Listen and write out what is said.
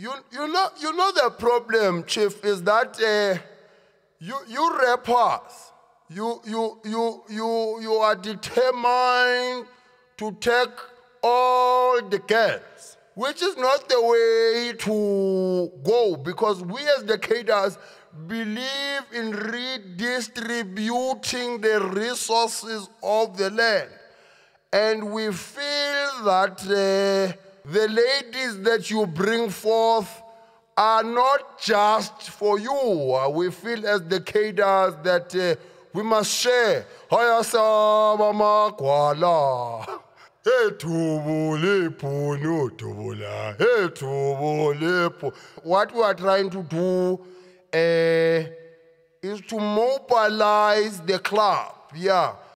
You know the problem, Chief, is that you rappers, you are determined to take all the girls, which is not the way to go, because we as the cadres believe in redistributing the resources of the land. And we feel that the ladies that you bring forth are not just for you. We feel as the cadres that we must share. What we are trying to do is to mobilize the club, yeah.